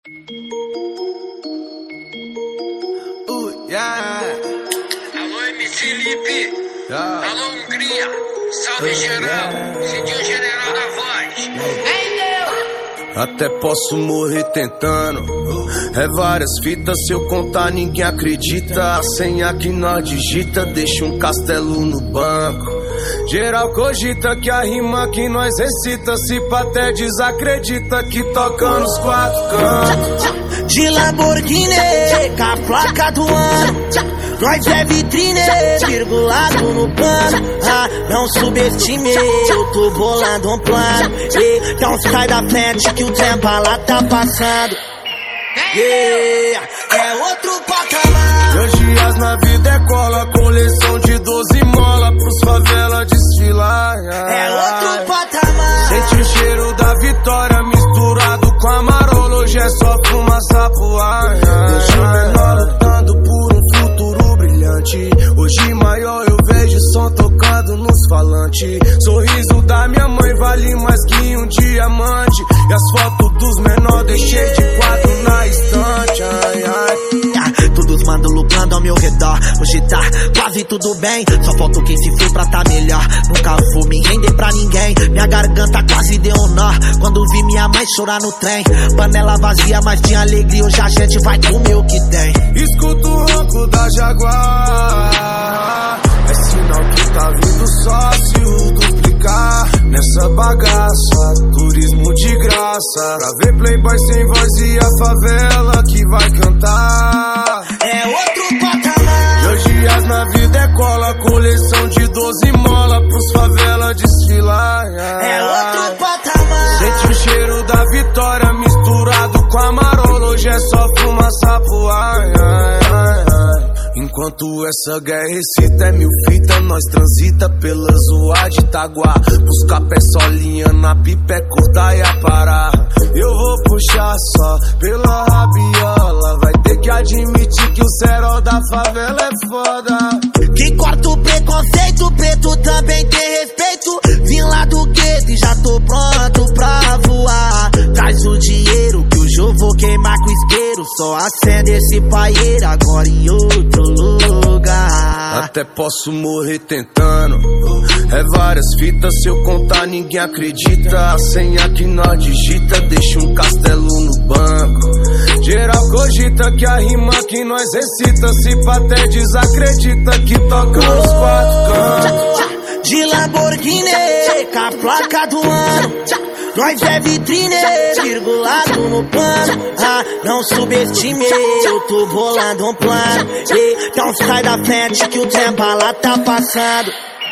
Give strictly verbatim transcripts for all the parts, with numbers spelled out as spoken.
Uh, yeah. Alô, M C Lipe. Yeah. Alô, Hungria. Salve, uh, geral. Yeah. Sentiu o general da voz. Vem, Deus. Até posso morrer tentando. É várias fitas, se eu contar ninguém acredita. A senha que nós digita deixa um castelo no banco. Geral cogita que a rima que nós recita, se pá até desacredita que toca nos quatro cantos. De Lamborghini, com a placa do ano, nós é vitrine, virgulado no pano. Ah, não subestime, eu tô bolando um plano. Então sai da frente que o tempo lá tá passando. Yeah, é outro patamar. Dois dias na vida é cola, coleção de doze mola pros favela desfilar. É outro patamar. Sente o cheiro da vitória misturado com a marola, hoje é só fumaça pro ar. Deixa o menor lutando por um futuro brilhante. Hoje maior eu vejo som tocando nos falantes. Sorriso da minha mãe vale mais que um diamante. E as fotos dos menores deixei de quatro na estante. Ai, ai. Todos mandam lucrando ao meu redor. Hoje tá quase tudo bem, só falta quem se foi pra tá melhor. Nunca vou me render pra ninguém, minha garganta quase deu um nó quando vi minha mãe chorar no trem. Panela vazia, mas de alegria hoje a gente vai comer o que tem. Escuto o ronco da Jaguar, é sinal que tá vindo sócio duplicar nessa bagaça, turismo de graça. Pra ver playboy sem voz e a favela que vai cantar. É outro patamar. Dois dias na vida é cola, coleção de doze mola pros favela desfilar. É outro patamar. Sente o cheiro da vitória misturado com a marola, hoje é só fumaça pro ar. Ai, ai, ai. Enquanto essa guerra excita, é mil fita, nós transita pela zoa de Itaguá. Buscar peçolinha na pipa é cortar e aparar. Eu vou puxar só pela rabiola, vai ter que admitir que o cerol da favela é foda. Que corta o preconceito, preto também tem respeito. Vim lá do gueto e já tô pronto pra voar. Traz o dinheiro que hoje eu vou queimar com isqueiro. Só acende esse paieiro agora em outro lugar. Até posso morrer tentando. É várias fitas, se eu contar ninguém acredita. A senha que nós digita deixa um castelo no banco. Geral cogita que a rima que nós recita, se pá até desacredita que toca nos quatro cantos. De Lamborghini, com a placa do ano, nós é vitrine, virgulado no pano. Ah, não subestime, eu tô bolando um plano. Então sai da frente que o tempo lá tá passando.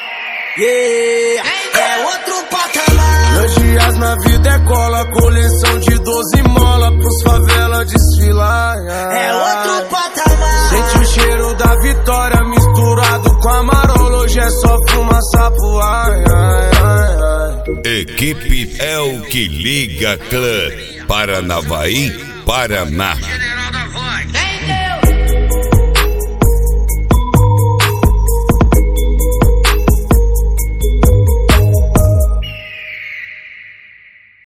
Yeah, é outro patamar. Dois dias na vida é cola, coleção de doze mola pros favela desfilar. É outro patamar. Sente o cheiro da vitória misturado com a marola, hoje é só fumaça pro ar. Ai, ai, ai. Equipe É o Que Liga Clã, Paranavaí, Paraná.